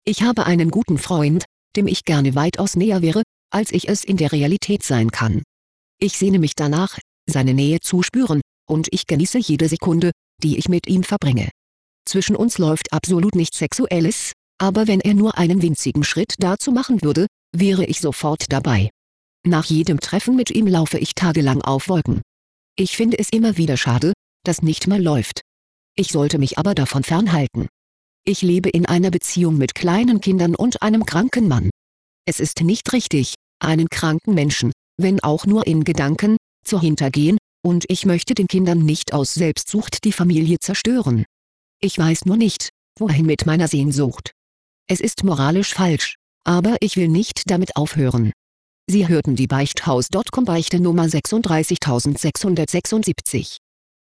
Ich habe einen guten Freund, dem ich gerne weitaus näher wäre, als ich es in der Realität sein kann. Ich sehne mich danach, seine Nähe zu spüren, und ich genieße jede Sekunde, die ich mit ihm verbringe. Zwischen uns läuft absolut nichts Sexuelles, aber wenn er nur einen winzigen Schritt dazu machen würde, wäre ich sofort dabei. Nach jedem Treffen mit ihm laufe ich tagelang auf Wolken. Ich finde es immer wieder schade, dass nicht mal läuft. Ich sollte mich aber davon fernhalten. Ich lebe in einer Beziehung mit kleinen Kindern und einem kranken Mann. Es ist nicht richtig, einen kranken Menschen, wenn auch nur in Gedanken, zu hintergehen, und ich möchte den Kindern nicht aus Selbstsucht die Familie zerstören. Ich weiß nur nicht, wohin mit meiner Sehnsucht. Es ist moralisch falsch, aber ich will nicht damit aufhören. Sie hörten die Beichthaus.com Beichte Nummer 36676.